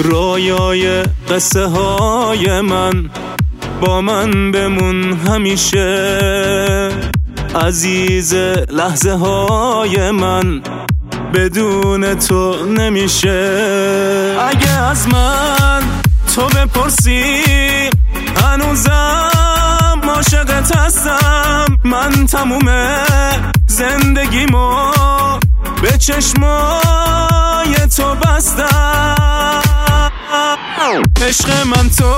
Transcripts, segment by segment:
رویای قصه های من با من بمون همیشه، عزیز لحظه های من بدون تو نمیشه. اگه از من تو بپرسی هنوزم عاشقت هستم، من تموم زندگیمو به چشمای تو بستم. عشق من تو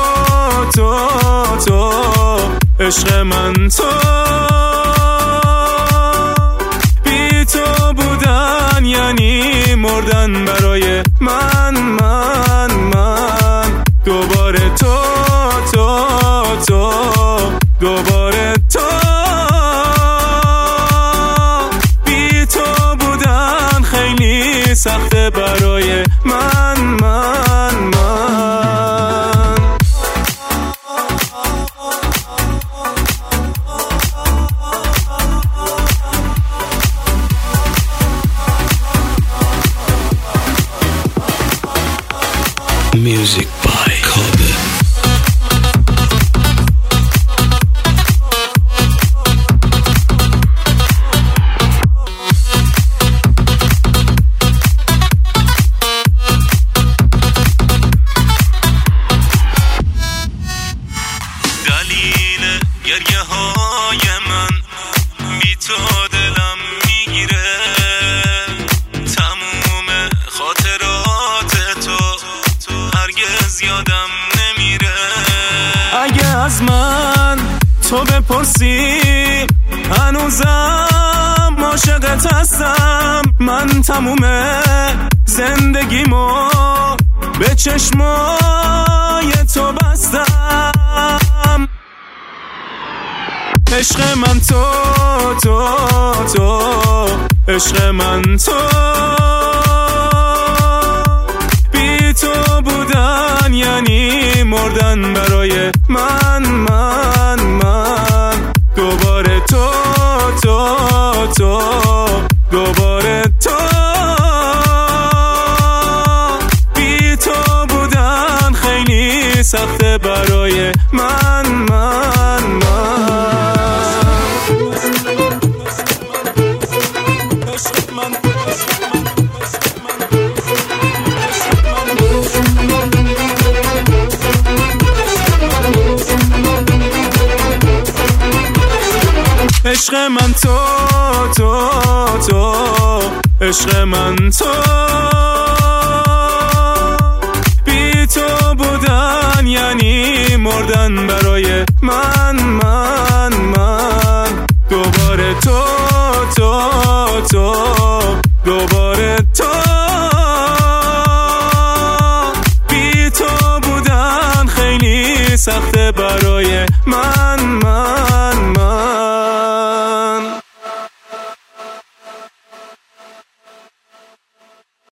عشق من تو، بی تو بودن یعنی مردن برای من دوباره تو دوباره تو، بی تو بودن خیلی سخته برای من Music by Kobe. دلیل گریه های من بی تو دلم میگیره، تموم خاطرات تو هرگز یادم نمیره. اگه از من تو بپرسی هنوزم عاشقت هستم، من تموم زندگیمو به چشمای تو بستم. عشق من تو عشق من تو، بی تو بودن یعنی مردن برای من دوباره تو دوباره تو، بی تو بودن خیلی سخته برای من عشق من تو عشق من تو، بی تو بودن یعنی مردن برای من دوباره تو دوباره تو، بی تو بودن خیلی سخته برای من